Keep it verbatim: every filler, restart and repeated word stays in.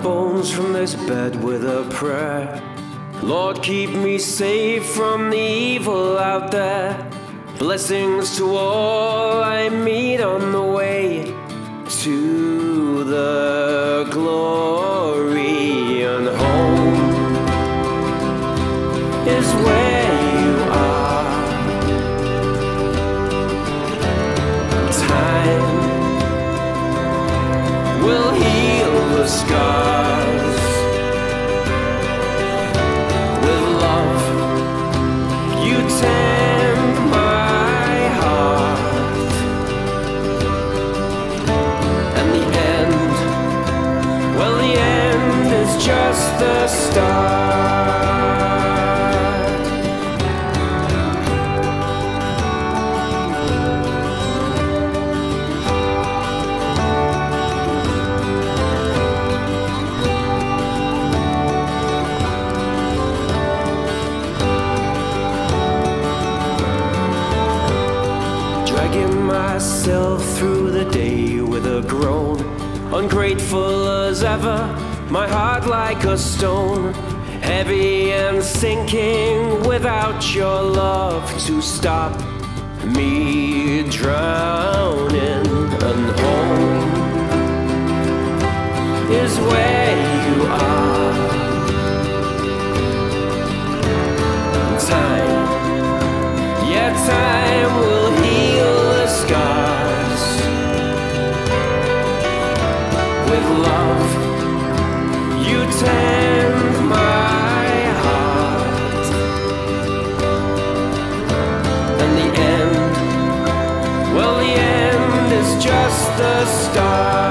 bones from this bed with a prayer. Lord, keep me safe from the evil out there. Blessings to all I meet on the way to the glory, and home is where you are. Time will heal the scars. With love, you tend my heart. And the end, well, the end is just the start. Dragging myself through the day with a groan, ungrateful as ever, my heart like a stone, heavy and sinking without your love to stop me drowning. And home is where you are. Time, yeah, time will heal the scars. With love, you tend my heart. And the end, well, the end is just the start.